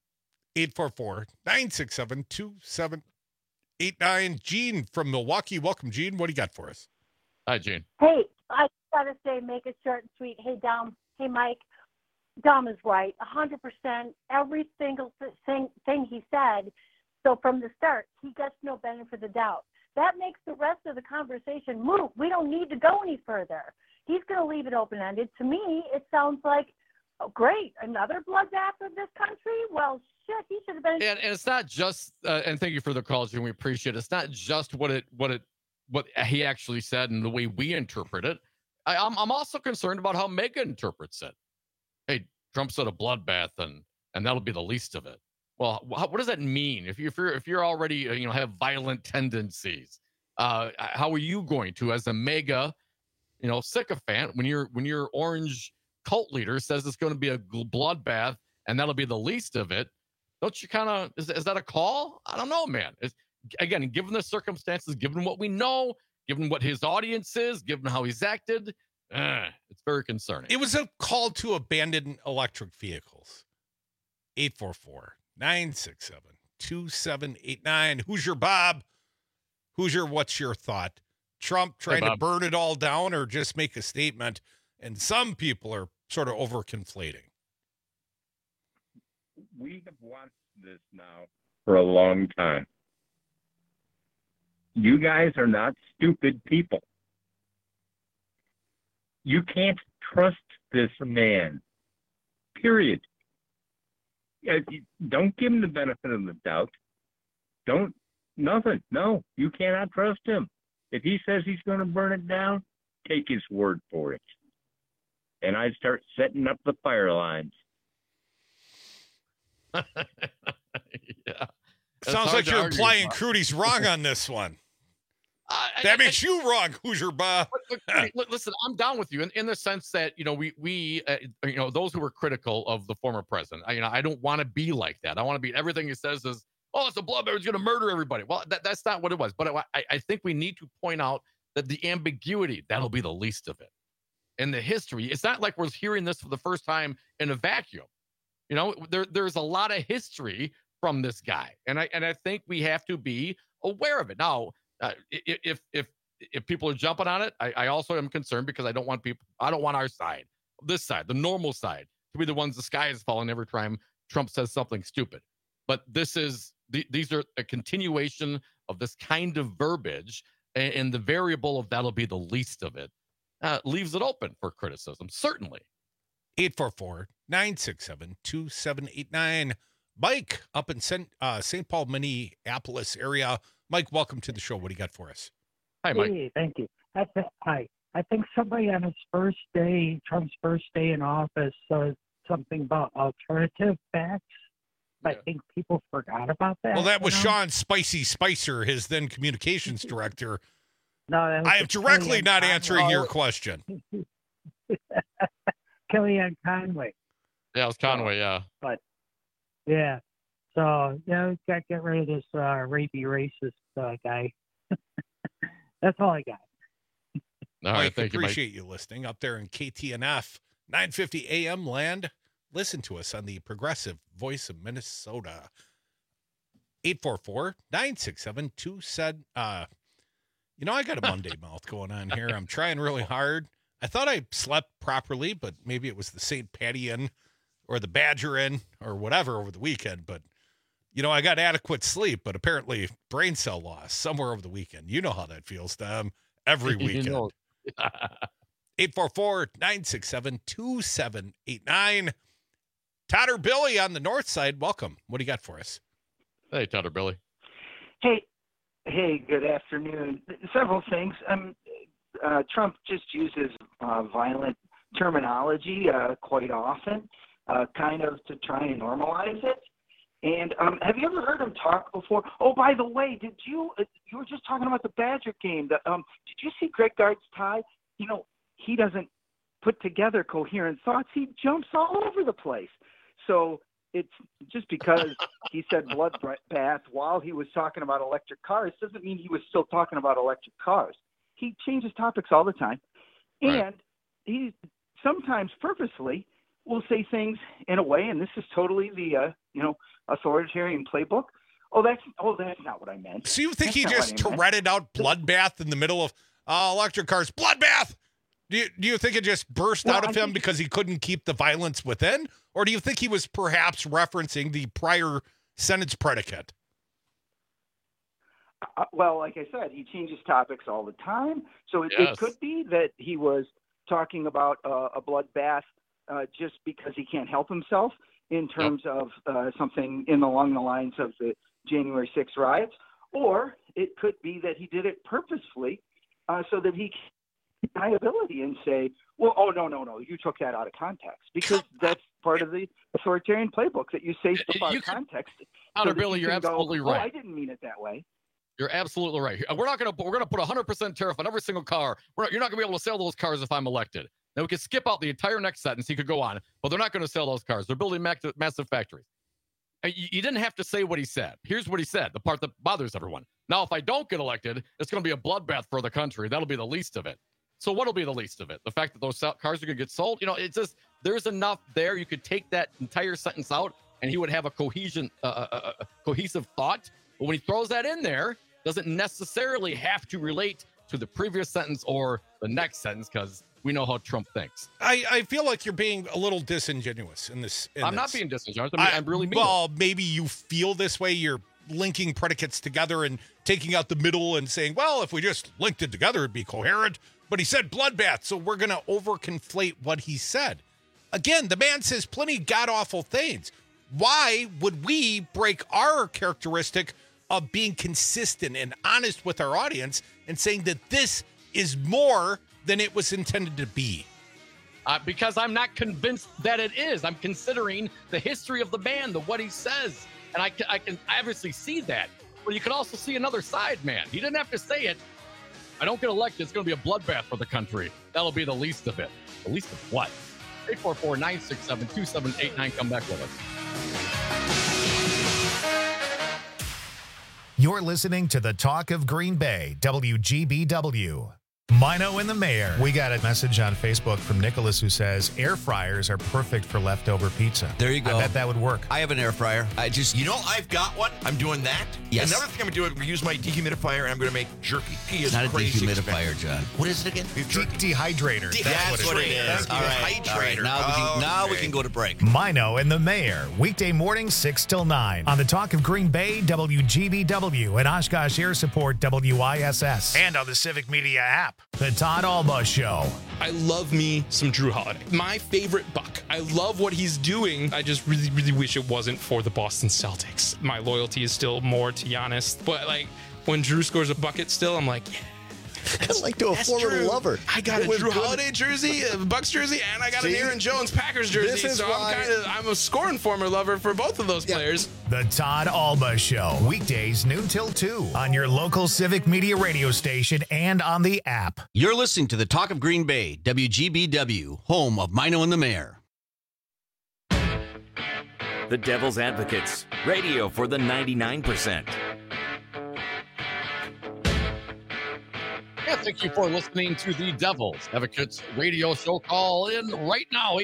844-967-2789. Gene from Milwaukee. Welcome, Gene. What do you got for us? Hi, Gene. Hey, I got to say, make it short and sweet. Hey, Dom. Hey, Mike. Dom is right. 100%. Every single thing he said. So from the start, he gets no benefit of the doubt. That makes the rest of the conversation move. We don't need to go any further. He's going to leave it open-ended. To me, it sounds like, oh, great, another bloodbath of this country? Well, shit, he should have been. And it's not just, and thank you for the call, Jim. We appreciate it. It's not just what he actually said and the way we interpret it. I'm also concerned about how Megyn interprets it. Hey, Trump said a bloodbath, and that'll be the least of it. Well, what does that mean? If you're already have violent tendencies, how are you going to, as a mega, sycophant, when your orange cult leader says it's going to be a bloodbath and that'll be the least of it? Don't you kind of is that a call? I don't know, man. Again, given the circumstances, given what we know, given what his audience is, given how he's acted, it's very concerning. It was a call to abandon electric vehicles. 844-967-2789. Hoosier Bob. Hoosier, what's your thought? Trump trying to burn it all down or just make a statement? And some people are sort of over-conflating. We have watched this now for a long time. You guys are not stupid people. You can't trust this man, period. Don't give him the benefit of the doubt. Nothing. No, you cannot trust him. If he says he's going to burn it down, take his word for it. And I'd start setting up the fire lines. Yeah. Sounds like you're implying Crudy's wrong on this one. That makes you wrong, Hoosier Bob. Listen, I'm down with you in the sense that we those who were critical of the former president. I don't want to be like that. I want to be everything he says is, oh, it's a bloodbath. He's going to murder everybody. Well, that's not what it was. But I think we need to point out that the ambiguity, that'll be the least of it. And the history, it's not like we're hearing this for the first time in a vacuum. There's a lot of history from this guy, and I think we have to be aware of it. Now, If people are jumping on it, I also am concerned because I don't want our side, this side, the normal side, to be the ones the sky is falling every time Trump says something stupid. But these are a continuation of this kind of verbiage, and the variable of that'll be the least of it leaves it open for criticism, certainly. 844-967-2789. Mike up in St. Paul, Minneapolis area. Mike, welcome to the show. What do you got for us? Hi, Mike. Hey, thank you. Hi. I think somebody on his first day, Trump's first day in office, said something about alternative facts. I think people forgot about that. Well, that was Sean Spicy Spicer, his then communications director. No, I am directly not answering your question. Kellyanne Conway. Yeah, it was Conway, yeah. But, yeah. So, we got to get rid of this rapey racist guy. That's all I got. All right, thank you, Mike. Appreciate you listening up there in KTNF, 950 AM land. Listen to us on the progressive voice of Minnesota. 844-967-27. I got a Monday mouth going on here. I'm trying really hard. I thought I slept properly, but maybe it was the St. Patty Inn or the Badger Inn or whatever over the weekend. But, I got adequate sleep, but apparently brain cell loss somewhere over the weekend. You know how that feels, Tom, every weekend. 844-967-2789. Todd or Billy on the north side, welcome. What do you got for us? Hey, Todd or Billy. Hey, good afternoon. Several things. Trump just uses violent terminology quite often, kind of to try and normalize it. And have you ever heard him talk before? Oh, by the way, did you were just talking about the Badger game. Did you see Greg Gard's tie? He doesn't put together coherent thoughts. He jumps all over the place. So it's just because he said bloodbath while he was talking about electric cars doesn't mean he was still talking about electric cars. He changes topics all the time. And he sometimes purposely will say things in a way, and this is totally the, authoritarian playbook. Oh, that's not what I meant. So you think he just Touretted out bloodbath in the middle of electric cars? Bloodbath! Do you think it just burst out of him because he couldn't keep the violence within? Or do you think he was perhaps referencing the prior sentence predicate? Well, like I said, he changes topics all the time. So it could be that he was talking about a bloodbath just because he can't help himself in terms of something along the lines of the January 6th riots. Or it could be that he did it purposefully so that he can liability and say, well, no, you took that out of context, because that's part of the authoritarian playbook, that you say stuff out of context. Billy, you're absolutely right. I didn't mean it that way. You're absolutely right. We're gonna put 100% tariff on every single car. You're not gonna be able to sell those cars if I'm elected. Now we could skip out the entire next sentence. He could go on, but they're not going to sell those cars. They're building massive factories. You didn't have to say what he said. Here's what he said, the part that bothers everyone. Now, if I don't get elected, it's going to be a bloodbath for the country. That'll be the least of it. So what'll be the least of it? The fact that those cars are going to get sold? It's just, there's enough there. You could take that entire sentence out and he would have a cohesive thought. But when he throws that in there, doesn't necessarily have to relate to the previous sentence or the next sentence, because we know how Trump thinks. I feel like you're being a little disingenuous in this. I'm not being disingenuous. I'm really mean. Well, maybe you feel this way. You're linking predicates together and taking out the middle and saying, well, if we just linked it together, it'd be coherent. But he said bloodbath, so we're going to overconflate what he said. Again, the man says plenty god-awful things. Why would we break our characteristic of being consistent and honest with our audience and saying that this is more than it was intended to be? Because I'm not convinced that it is. I'm considering the history of the man, what he says. And I can obviously see that. But you can also see another side, man. He didn't have to say it. I don't get elected, it's going to be a bloodbath for the country. That'll be the least of it. The least of what? 844-967-2789. Come back with us. You're listening to the Talk of Green Bay, WGBW. Mino and the Mayor. We got a message on Facebook from Nicholas who says air fryers are perfect for leftover pizza. There you go. I bet that would work. I have an air fryer. I've got one. I'm doing that. Yes. Another thing I'm going to do, I'm going to use my dehumidifier, and I'm going to make jerky. It's not a dehumidifier, John. What is it again? Dehydrator. That's what it is. All right. Now we can go to break. Mino and the Mayor. Weekday mornings 6 till 9. On the Talk of Green Bay, WGBW, and Oshkosh Air Support, WISS. And on the Civic Media app. The Todd Alba Show. I love me some Drew Holiday. My favorite Buck. I love what he's doing. I just really, really wish it wasn't for the Boston Celtics. My loyalty is still more to Giannis. But, like, when Drew scores a bucket still, I'm like, yeah. Kind of like to a former lover. I got a Drew Holiday jersey, a Bucks jersey, and I got an Aaron Jones Packers jersey. So I'm a scoring former lover for both of those players. The Todd Alba Show. Weekdays noon till 2 on your local Civic Media radio station and on the app. You're listening to the Talk of Green Bay, WGBW, home of Mino and the Mayor. The Devil's Advocates, radio for the 99%. Yeah, thank you for listening to the Devil's Advocates radio show. Call in right now,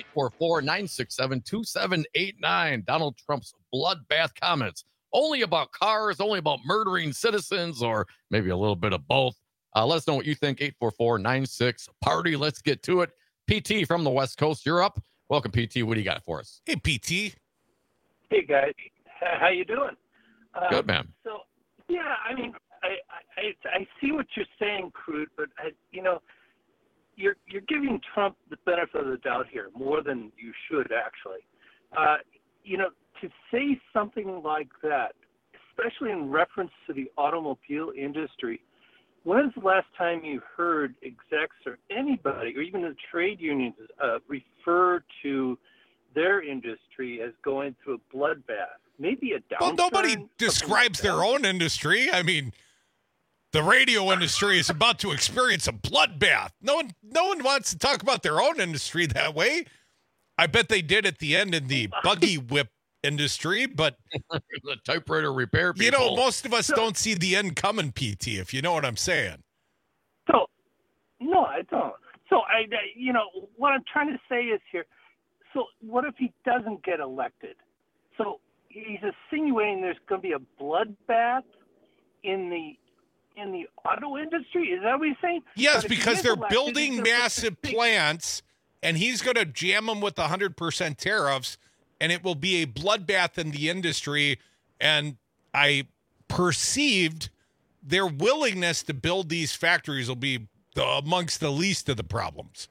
844-967-2789. Donald Trump's bloodbath comments. Only about cars, only about murdering citizens, or maybe a little bit of both. Let us know what you think, 844-96-PARTY. Let's get to it. PT from the West Coast, you're up. Welcome, PT. What do you got for us? Hey, PT. Hey, guys. How you doing? Good, man. So, yeah, I mean, I see what you're saying, Crude, but you're giving Trump the benefit of the doubt here more than you should actually. To say something like that, especially in reference to the automobile industry, when's the last time you heard execs or anybody, or even the trade unions, refer to their industry as going through a bloodbath? Maybe a downturn. Well, nobody describes their own industry. I mean, the radio industry is about to experience a bloodbath. No one wants to talk about their own industry that way. I bet they did at the end in the buggy whip industry, but the typewriter repair people. Most of us don't see the end coming, PT, if you know what I'm saying. So, no, I don't. So, what I'm trying to say is here, so what if he doesn't get elected? So he's insinuating there's going to be a bloodbath in the auto industry? Is that what he's saying? Yes, because they're building massive plants, and he's going to jam them with 100% tariffs, and it will be a bloodbath in the industry. And I perceived their willingness to build these factories will be amongst the least of the problems.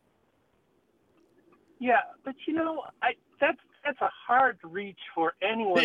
Yeah, but that's a hard reach for anyone.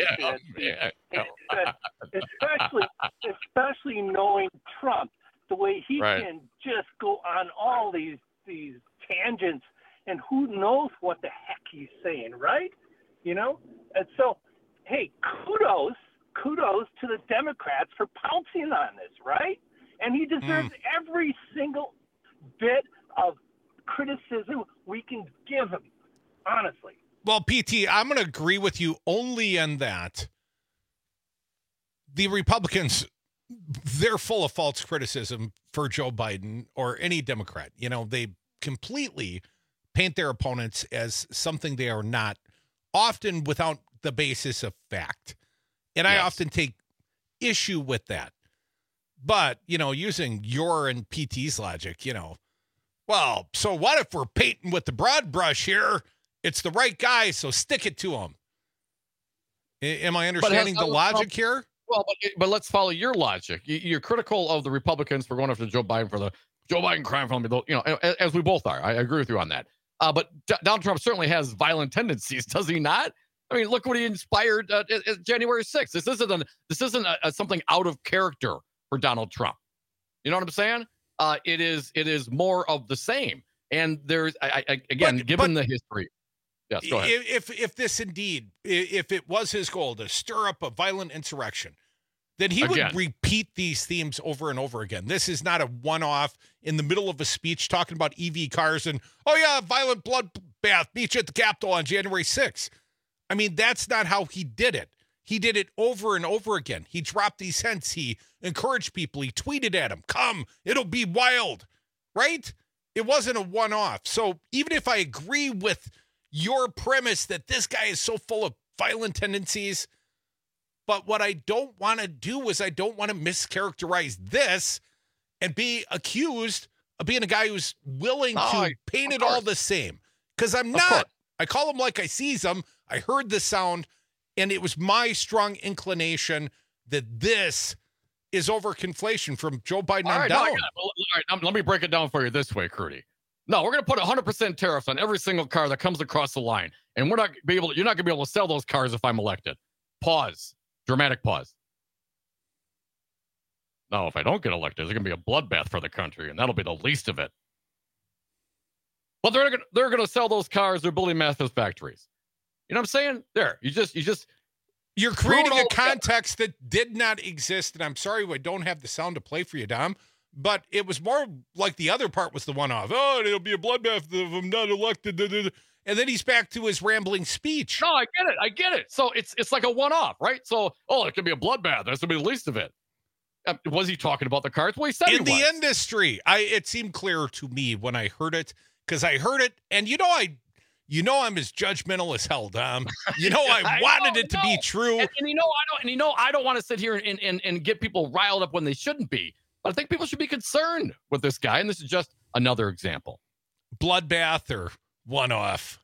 Especially knowing Trump, the way he can just go on all these tangents, and who knows what the heck he's saying, right? And so, hey, kudos to the Democrats for pouncing on this, right? And he deserves every single bit of criticism we can give him, honestly. Well, PT, I'm going to agree with you only in that the Republicans, they're full of false criticism for Joe Biden or any Democrat. They completely paint their opponents as something they are not, often without the basis of fact. And I often take issue with that. But, using your and PT's logic, well, so what if we're painting with the broad brush here? It's the right guy, so stick it to him. Am I understanding the logic here? Well, but let's follow your logic. You're critical of the Republicans for going after Joe Biden for the Joe Biden crime family, as we both are. I agree with you on that. But Donald Trump certainly has violent tendencies, does he not? I mean, look what he inspired January 6th. This isn't something out of character for Donald Trump. You know what I'm saying? It is more of the same. And there's given the history. Yes, go ahead. If this indeed, if it was his goal to stir up a violent insurrection, then he would repeat these themes over and over again. This is not a one-off in the middle of a speech talking about EV cars and, violent bloodbath, meet you at the Capitol on January 6th. I mean, that's not how he did it. He did it over and over again. He dropped these hints. He encouraged people. He tweeted at them, come, it'll be wild, right? It wasn't a one-off. So even if I agree with your premise that this guy is so full of violent tendencies, but what I don't want to do is I don't want to mischaracterize this and be accused of being a guy who's willing to paint it all the same. Because I'm not. I call him like I sees him. I heard the sound, and it was my strong inclination that this is overconflation from Joe Biden on down. Let me break it down for you this way, Crudy. No, we're going to put 100% tariffs on every single car that comes across the line, and you're not going to be able to sell those cars if I'm elected. Pause. Dramatic pause. Now, if I don't get elected, there's going to be a bloodbath for the country, and that'll be the least of it. But they're going to sell those cars. They're building massive factories. You know what I'm saying? There, you're creating a context that did not exist, and I'm sorry I don't have the sound to play for you, Dom. But it was more like the other part was the one-off. Oh, it'll be a bloodbath if I'm not elected. And then he's back to his rambling speech. No, I get it. So it's like a one-off, right? So, it could be a bloodbath. That's going to be the least of it. Was he talking about the cards? Well, he said in the industry. It seemed clear to me when I heard it, because I heard it, and I'm as judgmental as hell, Dom. I wanted it to be true. And I don't want to sit here and get people riled up when they shouldn't be. But I think people should be concerned with this guy, and this is just another example. Bloodbath or one-off.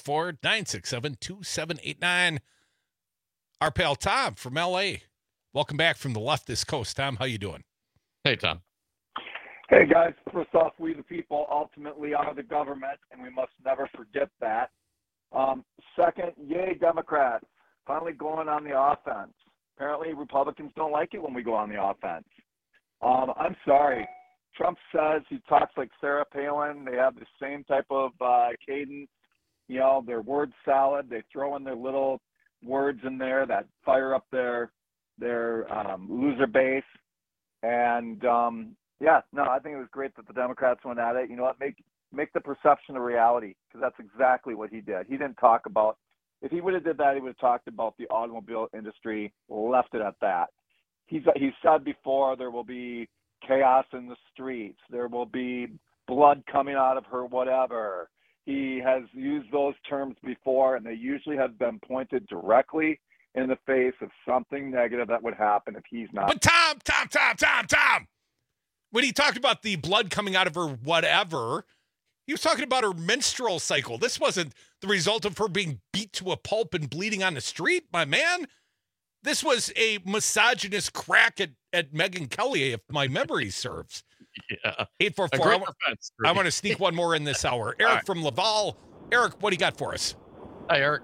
844-967-2789. Our pal Tom from L.A. Welcome back from the leftist coast. Tom, how you doing? Hey, Tom. Hey, guys. First off, we the people ultimately are the government, and we must never forget that. Second, yay, Democrats. Finally going on the offense. Apparently, Republicans don't like it when we go on the offense. I'm sorry. Trump says he talks like Sarah Palin. They have the same type of cadence. Their word salad. They throw in their little words in there that fire up their loser base. And, I think it was great that the Democrats went at it. You know what? Make the perception a reality, because that's exactly what he did. He didn't talk about – if he would have did that, he would have talked about the automobile industry, left it at that. He's said before there will be chaos in the streets. There will be blood coming out of her, whatever. He has used those terms before, and they usually have been pointed directly in the face of something negative that would happen if he's not. But Tom, when he talked about the blood coming out of her, whatever, he was talking about her menstrual cycle. This wasn't the result of her being beat to a pulp and bleeding on the street, my man. This was a misogynist crack at Megyn Kelly, if my memory serves. Yeah. 844. I want to sneak one more in this hour. Eric from Laval. Eric, what do you got for us? Hi, Eric.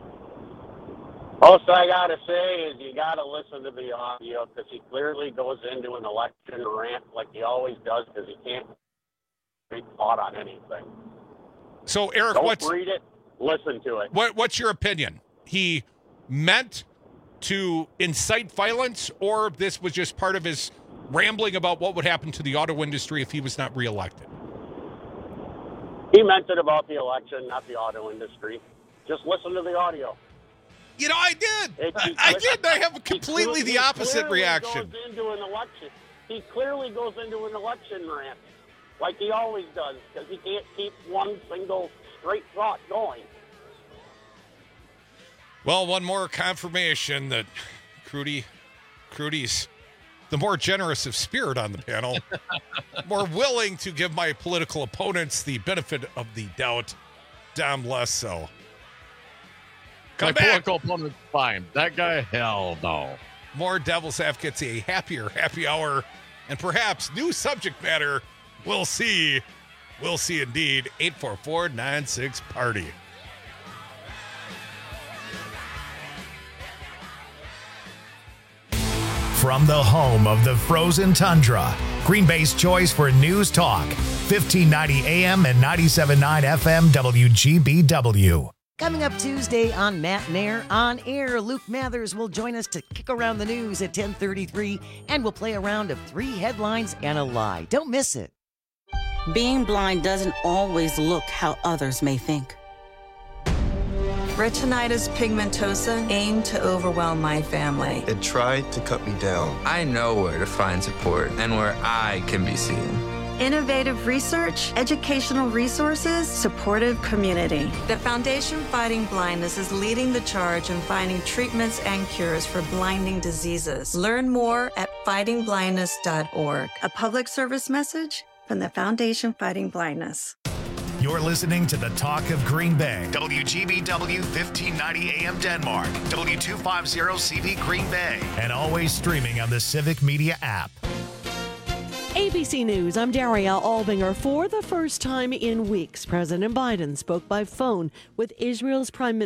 Most I got to say is you got to listen to the audio, because he clearly goes into an election rant like he always does, because he can't be caught on anything. So, Eric, don't read it, listen to it. What's your opinion? He meant to incite violence, or this was just part of his rambling about what would happen to the auto industry if he was not reelected? He meant it about the election, not the auto industry. Just listen to the audio. I did. I have completely the opposite reaction. He clearly goes into an election rant, like he always does, because he can't keep one single straight thought going. Well, one more confirmation that Crudy's the more generous of spirit on the panel, more willing to give my political opponents the benefit of the doubt. Dom less so. My political opponent's fine. That guy, hell no. More Devil's Advocates, a happier happy hour, and perhaps new subject matter. We'll see. We'll see indeed. 844-96-PARTY. From the home of the frozen tundra, Green Bay's choice for news talk, 1590 AM and 97.9 FM WGBW. Coming up Tuesday on Matt Nair On Air, Luke Mathers will join us to kick around the news at 10:33, and we'll play a round of 3 headlines and a lie. Don't miss it. Being blind doesn't always look how others may think. Retinitis pigmentosa aimed to overwhelm my family. It tried to cut me down. I know where to find support and where I can be seen. Innovative research, educational resources, supportive community. The Foundation Fighting Blindness is leading the charge in finding treatments and cures for blinding diseases. Learn more at fightingblindness.org. A public service message from the Foundation Fighting Blindness. You're listening to the Talk of Green Bay. WGBW 1590 AM Denmark. W250 CV Green Bay. And always streaming on the Civic Media app. ABC News, I'm Daria Albinger. For the first time in weeks, President Biden spoke by phone with Israel's Prime Minister.